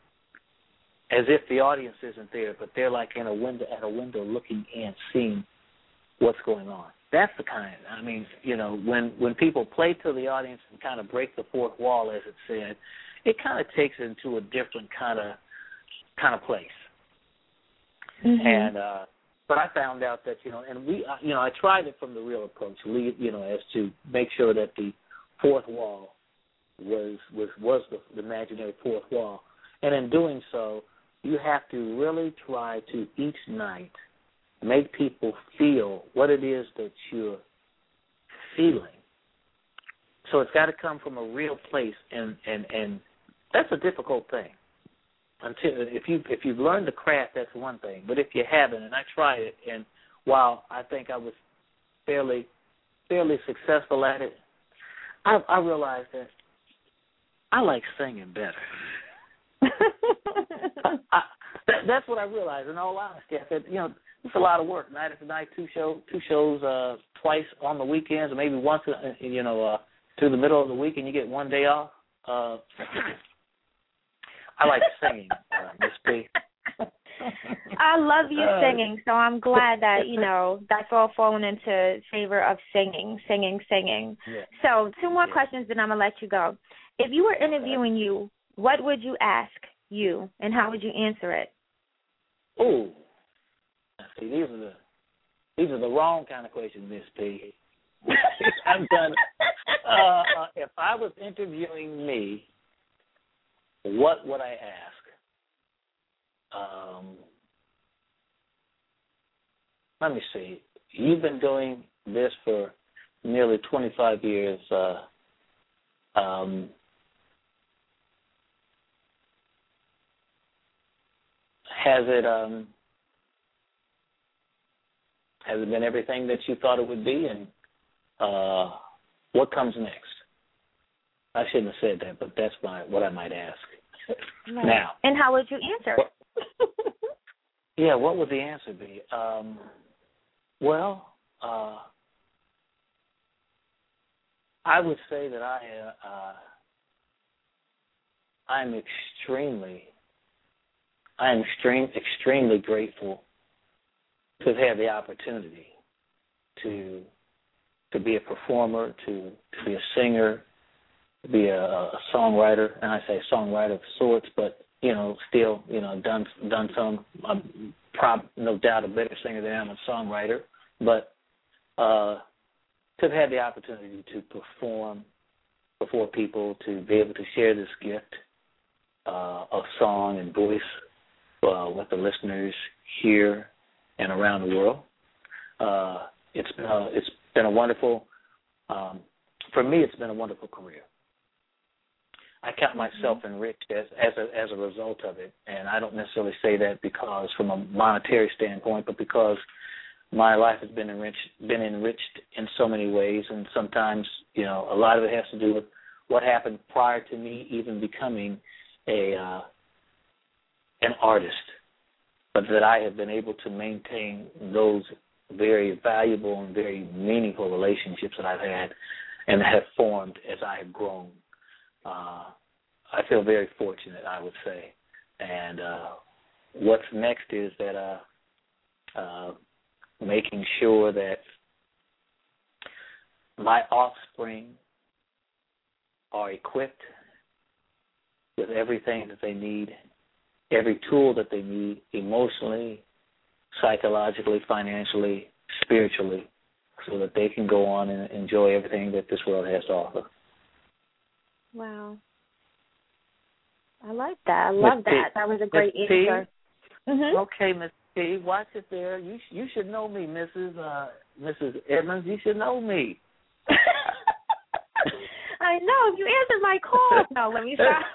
as if the audience isn't there, but they're like in a window at a window looking in, seeing what's going on. That's the kind. I mean, you know, when when people play to the audience and kind of break the fourth wall, as it said, it kind of takes it into a different kind of kind of place. Mm-hmm. And uh, but I found out that you know, and we, you know, I tried it from the real approach, you know, as to make sure that the fourth wall was was was the, the imaginary fourth wall, and in doing so, you have to really try to each night make people feel what it is that you're feeling. So it's got to come from a real place, and, and, and that's a difficult thing. Until if you if you've learned the craft, that's one thing. But if you haven't, and I tried it, and while I think I was fairly fairly successful at it, I, I realized that I like singing better. I, I, that, that's what I realized. In all honesty, I said, you know. It's a lot of work, night after night, two show, two shows, uh, twice on the weekends, or maybe once, uh, you know, uh, through the middle of the week, and you get one day off. Uh, I like singing, uh, Miss P. I love you uh, singing, so I'm glad that you know that's all falling into favor of singing, singing, singing. Yeah. So, two more yeah. questions, then I'm gonna let you go. If you were interviewing you, what would you ask you, and how would you answer it? Oh. See, these are the These are the wrong kind of questions, Miss P. I'm done. Uh, uh, if I was interviewing me, what would I ask? Um, let me see. You've been doing this for nearly twenty-five years. Uh, um, has it um, has it been everything that you thought it would be, and uh, what comes next? I shouldn't have said that, but that's my what I might ask. Right. Now, and how would you answer? What, yeah, what would the answer be? Um, well, uh, I would say that I uh, I'm extremely I'm extreme, extremely grateful to have had the opportunity to to be a performer, to, to be a singer, to be a, a songwriter, and I say songwriter of sorts, but you know, still, you know, done done some. I'm prob, no doubt a better singer than I am a songwriter, but uh, to have had the opportunity to perform before people, to be able to share this gift uh, of song and voice uh, with the listeners here and around the world. Uh, it's been a, it's been a wonderful, um, for me, it's been a wonderful career. I count myself mm-hmm. enriched as as a, as a result of it, and I don't necessarily say that because from a monetary standpoint, but because my life has been enriched, been enriched in so many ways, and sometimes, you know, a lot of it has to do with what happened prior to me even becoming a uh, an artist, but that I have been able to maintain those very valuable and very meaningful relationships that I've had and have formed as I have grown. Uh, I feel very fortunate, I would say. And uh, what's next is that uh, uh, making sure that my offspring are equipped with everything that they need, every tool that they need emotionally, psychologically, financially, spiritually, so that they can go on and enjoy everything that this world has to offer. Wow. I like that. I love Miz that. P, That was a great Miz answer. P? Mm-hmm. Okay, Miss P, watch it there. You you should know me, Missus Uh, Missus Edmonds. You should know me. I know. You answered my call. No, let me stop.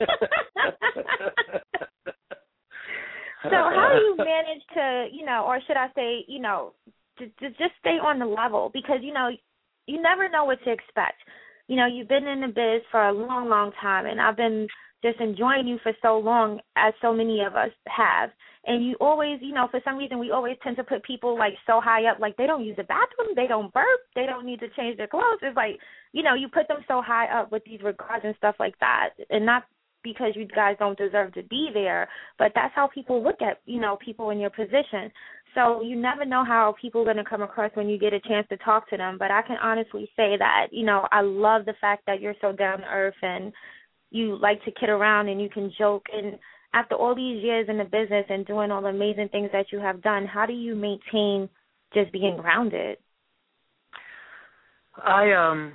So how do you manage to, you know, or should I say, you know, to, to just stay on the level? Because, you know, you never know what to expect. You know, you've been in the biz for a long, long time, and I've been just enjoying you for so long, as so many of us have. And you always, you know, for some reason we always tend to put people, like, so high up, like they don't use the bathroom, they don't burp, they don't need to change their clothes. It's like, you know, you put them so high up with these regards and stuff like that, and not because you guys don't deserve to be there, but that's how people look at, you know, people in your position. So you never know how people are going to come across when you get a chance to talk to them. But I can honestly say that, you know, I love the fact that you're so down to earth and you like to kid around and you can joke. And after all these years in the business and doing all the amazing things that you have done, how do you maintain just being grounded? I um.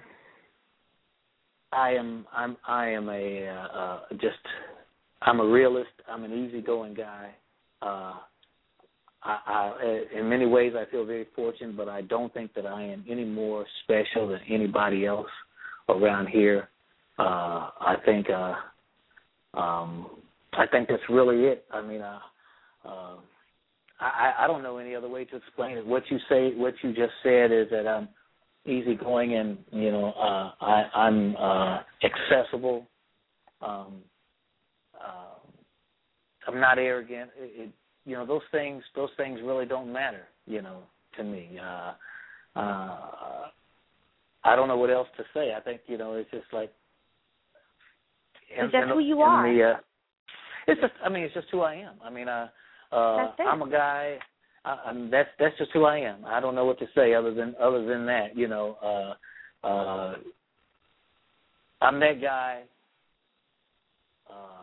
I am I'm I am a uh, uh, just I'm a realist. I'm an easygoing guy. Uh, I, I, in many ways, I feel very fortunate, but I don't think that I am any more special than anybody else around here. Uh, I think uh, um, I think that's really it. I mean, uh, uh, I, I don't know any other way to explain it. What you say, what you just said, is that I'm easygoing, and you know, uh, I, I'm uh, accessible. Um, uh, I'm not arrogant. It, it, you know, those things. Those things really don't matter. You know, to me. Uh, uh, I don't know what else to say. I think you know, it's just like. It's just who you are. The, uh, it's just. I mean, it's just who I am. I mean, uh, uh, I'm a guy. I, I mean, that's that's just who I am. I don't know what to say other than other than that. You know, uh, uh, I'm that guy. Uh,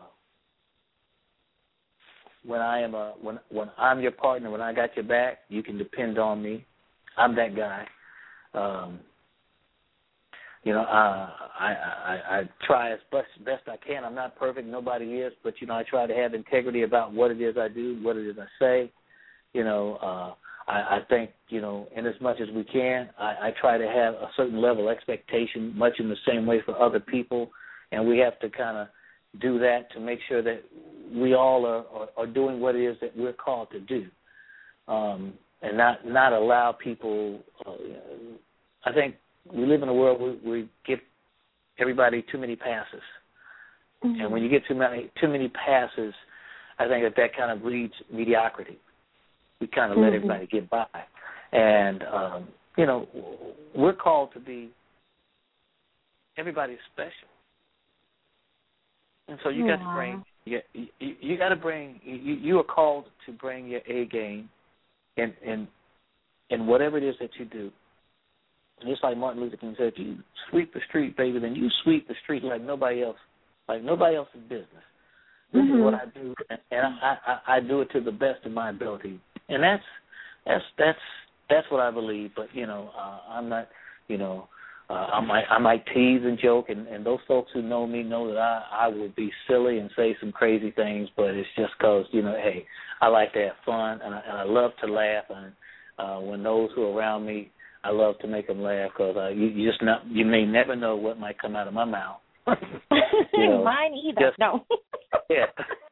when I am a when when I'm your partner, when I got your back, you can depend on me. I'm that guy. Um, you know, uh, I, I I try as best best I can. I'm not perfect. Nobody is, but you know, I try to have integrity about what it is I do, what it is I say. You know, uh, I, I think you know, in as much as we can, I, I try to have a certain level of expectation, much in the same way for other people, and we have to kind of do that to make sure that we all are, are, are doing what it is that we're called to do, um, and not not allow people. Uh, I think we live in a world where we give everybody too many passes, mm-hmm. and when you get too many too many passes, I think that that kind of breeds mediocrity. We kind of mm-hmm. let everybody get by, and um, you know, we're called to be. Everybody's special. And so you got yeah. to bring, you, you, you got to bring, you, you are called to bring your A game in, in, in whatever it is that you do. And just like Martin Luther King said, if you sweep the street, baby, then you sweep the street like nobody else, like nobody else's business. This mm-hmm. is what I do, and, and I, I, I do it to the best of my ability. And that's, that's, that's, that's what I believe. But, you know, uh, I'm not, you know, Uh, I might I might tease and joke, and, and those folks who know me know that I, I will be silly and say some crazy things, but it's just because, you know, hey, I like to have fun, and I, and I love to laugh, and uh, when those who are around me, I love to make them laugh because uh, you, you just not you may never know what might come out of my mouth. You know, mine either. Just, no. Yeah.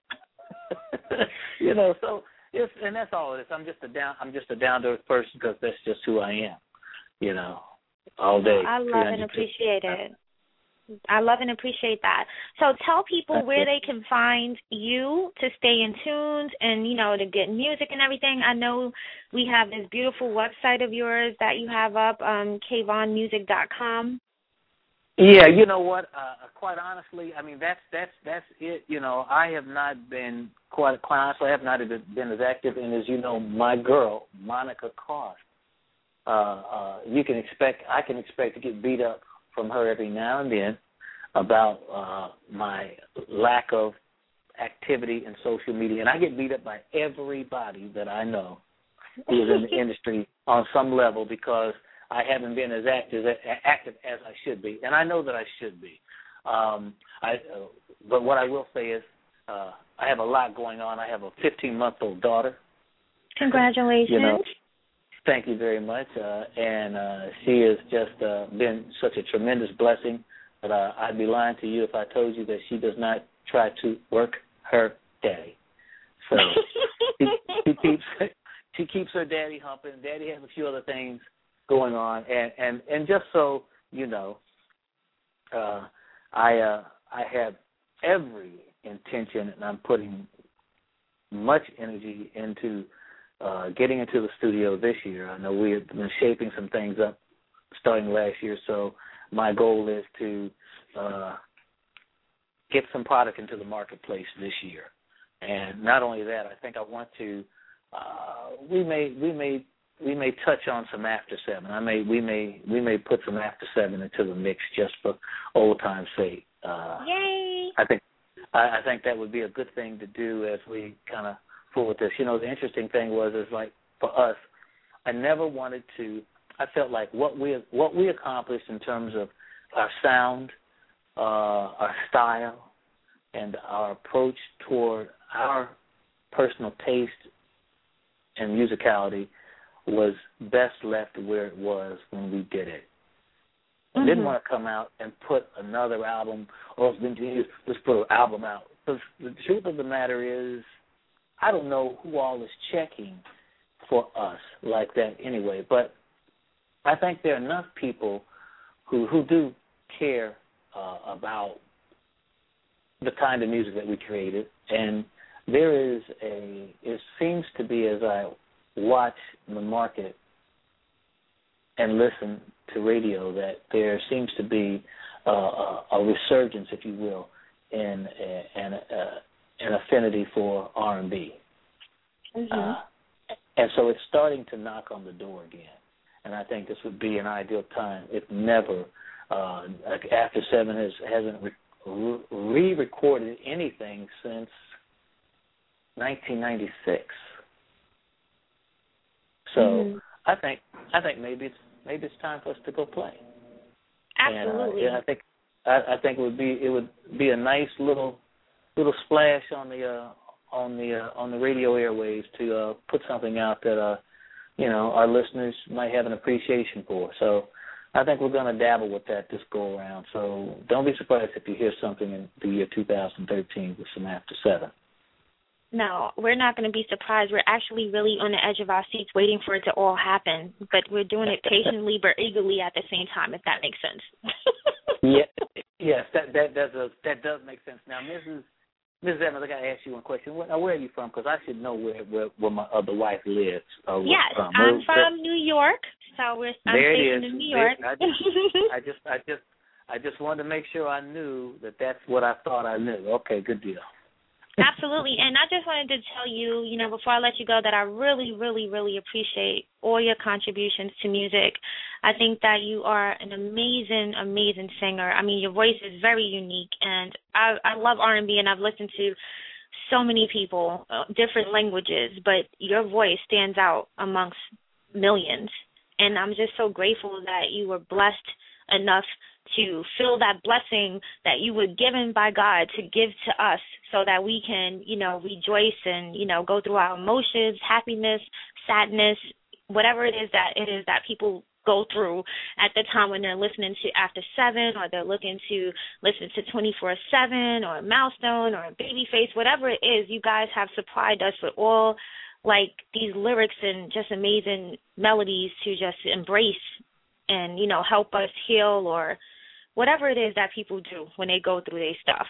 You know, so it's and that's all it is. I'm just a down I'm just a down to earth person because that's just who I am. You know. All day. I love and appreciate it. I love and appreciate that. So tell people where they can find you to stay in tuned and, you know, to get music and everything. I know we have this beautiful website of yours that you have up, um, kayvon music dot com. Yeah, you know what? Uh, quite honestly, I mean, that's that's that's it. You know, I have not been, quite, quite honestly, I have not been as active. And as you know, my girl, Monica Cross, Uh, uh, you can expect, I can expect to get beat up from her every now and then about uh, my lack of activity in social media. And I get beat up by everybody that I know who is in the industry on some level because I haven't been as active, active as I should be. And I know that I should be. Um, I, uh, but what I will say is uh, I have a lot going on. I have a fifteen-month-old daughter. Congratulations. You know, thank you very much, uh, and uh, she has just uh, been such a tremendous blessing that uh, I'd be lying to you if I told you that she does not try to work her daddy. So she, she keeps she keeps her daddy humping. Daddy has a few other things going on, and, and, and just so you know, uh, I uh, I have every intention, and I'm putting much energy into Uh, getting into the studio this year. I know we have been shaping some things up starting last year, so my goal is to uh, get some product into the marketplace this year. And not only that, I think I want to. Uh, we may we may we may touch on some After Seven. I may we may we may put some After Seven into the mix just for old time's sake. Uh, Yay! I think I, I think that would be a good thing to do as we kind of. With this, you know, the interesting thing was is like for us, I never wanted to. I felt like what we what we accomplished in terms of our sound, uh, our style, and our approach toward our personal taste and musicality was best left where it was when we did it. I mm-hmm. didn't want to come out and put another album or let's put an album out. Because the truth of the matter is, I don't know who all is checking for us like that anyway, but I think there are enough people who who do care uh, about the kind of music that we created, and there is a, it seems to be as I watch the market and listen to radio that there seems to be uh, a, a resurgence, if you will, in an an affinity for R and B. Mm-hmm. Uh, and so it's starting to knock on the door again. And I think this would be an ideal time, if never, uh, After Seven has, hasn't re- re-recorded anything since nineteen ninety-six. So mm-hmm. I think I think maybe it's maybe it's time for us to go play. Absolutely. And, uh, yeah, I think I, I think it would be it would be a nice little little splash on the uh, on the uh, on the radio airwaves to uh, put something out that uh, you know our listeners might have an appreciation for. So I think we're going to dabble with that this go around. So don't be surprised if you hear something in the year two thousand thirteen with some After Seven. No, we're not going to be surprised. We're actually really on the edge of our seats waiting for it to all happen, but we're doing it patiently but eagerly at the same time, if that makes sense. yeah, yes, that that does uh, that does make sense. Now, Missus Missus Evans, I got to ask you one question. Where, where are you from? Because I should know where, where where my other wife lives. Uh, yes, from. I'm where, from New York, so we're I'm there stationed it is. in New York. There, I, just, I just I just I just wanted to make sure I knew that that's what I thought I knew. Okay, good deal. Absolutely, and I just wanted to tell you, you know, before I let you go, that I really, really, really appreciate all your contributions to music. I think that you are an amazing, amazing singer. I mean, your voice is very unique, and I, I love R and B, and I've listened to so many people, uh, different languages, but your voice stands out amongst millions, and I'm just so grateful that you were blessed enough to feel that blessing that you were given by God to give to us so that we can, you know, rejoice and, you know, go through our emotions, happiness, sadness, whatever it is that it is that people go through at the time when they're listening to After Seven or they're looking to listen to twenty-four seven or Milestone or Babyface, whatever it is, you guys have supplied us with all, like, these lyrics and just amazing melodies to just embrace and, you know, help us heal or whatever it is that people do when they go through their stuff.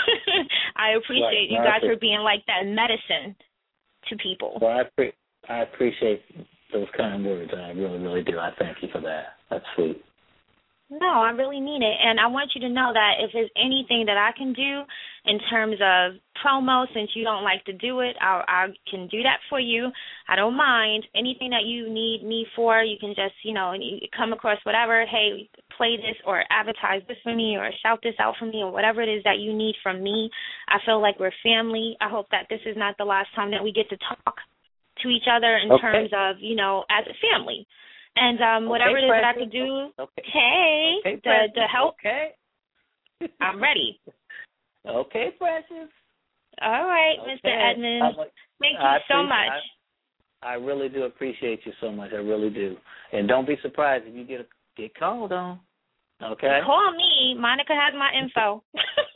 I appreciate right. you guys for being like that medicine to people. Well, I, pre- I appreciate those kind words. I really, really do. I thank you for that. That's sweet. No, I really mean it. And I want you to know that if there's anything that I can do in terms of promo, since you don't like to do it, I, I can do that for you. I don't mind. Anything that you need me for, you can just, you know, you come across whatever, hey, play this or advertise this for me or shout this out for me or whatever it is that you need from me. I feel like we're family. I hope that this is not the last time that we get to talk to each other in okay. terms of, you know, as a family. And um, whatever okay, it is Precious. that I could do, okay. hey, okay, to, to help, okay. I'm ready. Okay, Precious. All right, okay. Mister Edmonds. Like, Thank you I so much. I, I really do appreciate you so much. I really do. And don't be surprised if you get a, get called on. Okay? Call me. Monica has my info.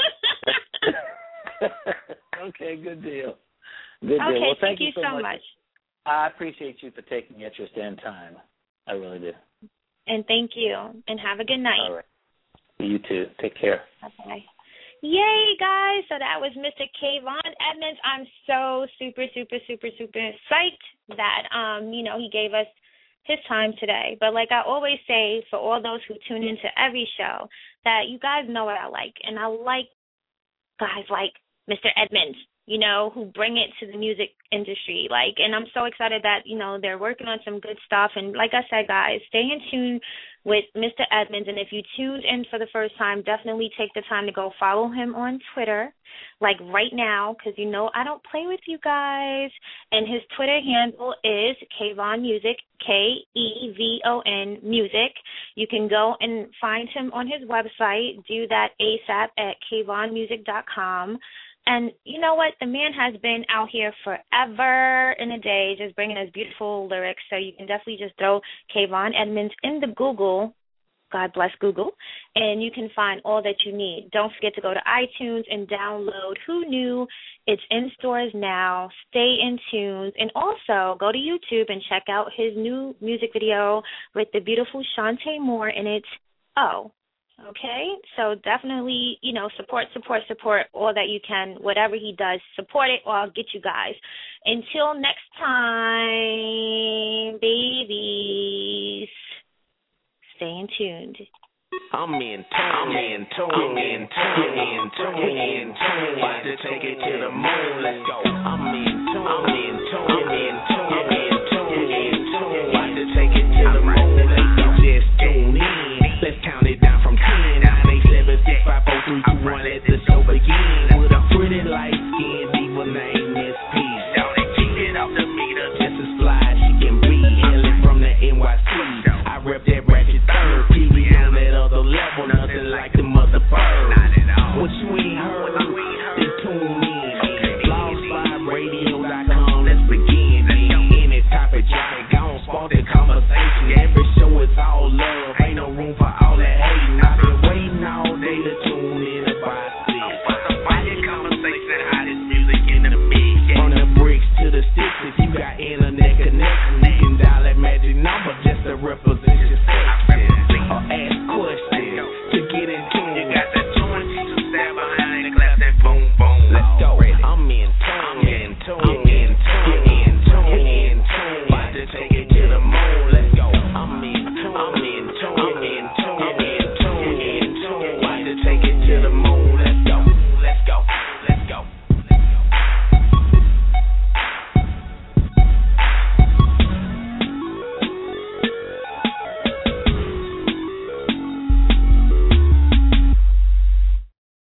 Okay, good deal. Good okay, deal. Well, thank, thank you you so, so much. much. I appreciate you for taking interest in time. I really do. And thank you. And have a good night. All right. You too. Take care. Bye. Yay, guys. So that was Mister Kayvon Edmonds. I'm so super, super, super, super psyched that, um, you know, he gave us his time today. But like I always say, for all those who tune into every show, that you guys know what I like. And I like guys like Mister Edmonds, you know, who bring it to the music industry. Like, and I'm so excited that, you know, they're working on some good stuff. And like I said, guys, stay in tune with Mister Edmonds. And if you tuned in for the first time, definitely take the time to go follow him on Twitter, like right now, because, you know, I don't play with you guys. And his Twitter handle is Kayvon Music, K E V O N Music. You can go and find him on his website. Do that ASAP at kayvon music dot com. And you know what? The man has been out here forever in a day, just bringing us beautiful lyrics. So you can definitely just throw Kayvon Edmonds in the Google. God bless Google. And you can find all that you need. Don't forget to go to iTunes and download Who Knew. It's in stores now. Stay in tune. And also go to YouTube and check out his new music video with the beautiful Shantae Moore in it. Oh. Okay, so definitely, you know, support, support, support all that you can. Whatever he does, support it or I'll get you guys. Until next time, babies, stay in tuned. I'm in tune, I'm in tune, I'm in tune, I'm in tune, I'm in tune. About to take it to the moon, let's go.